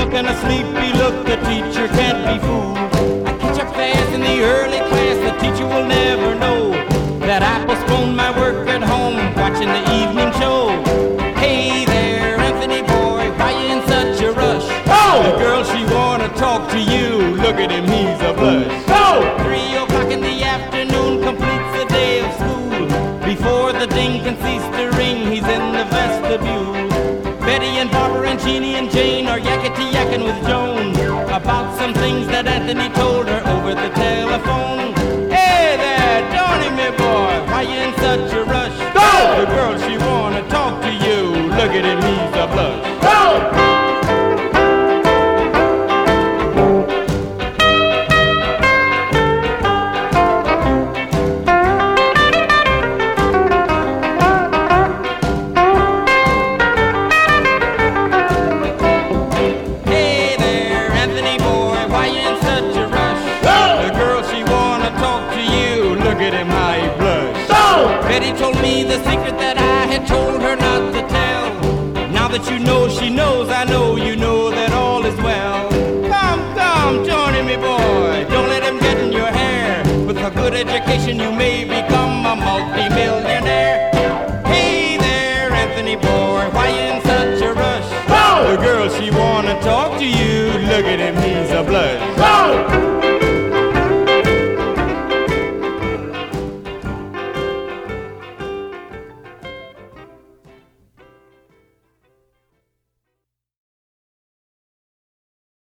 taking a sleepy look, the teacher can't be fooled. I catch up fast in the early class, the teacher will never know that I postponed my work at home, watching the evening show. Hey there, Anthony boy, why you in such a rush? Oh! The girl, she wanna talk to you, look at him, he's a blush. Oh! 3 o'clock in the afternoon completes the day of school. Before the ding can cease to ring, he's in the vestibule. Betty and Barbara and Jeannie and Jane are yakety-yakking with Joan about some things that Anthony told her over the telephone. Hey there, Johnny, me boy, why you in such a rush? Go! The girl, she wanna talk to you, look at him, he's a blush. Go! Betty told me the secret that I had told her not to tell. Now that you know she knows, I know you know that all is well. Come, Johnny, me boy, don't let him get in your hair. With a good education you may become a multi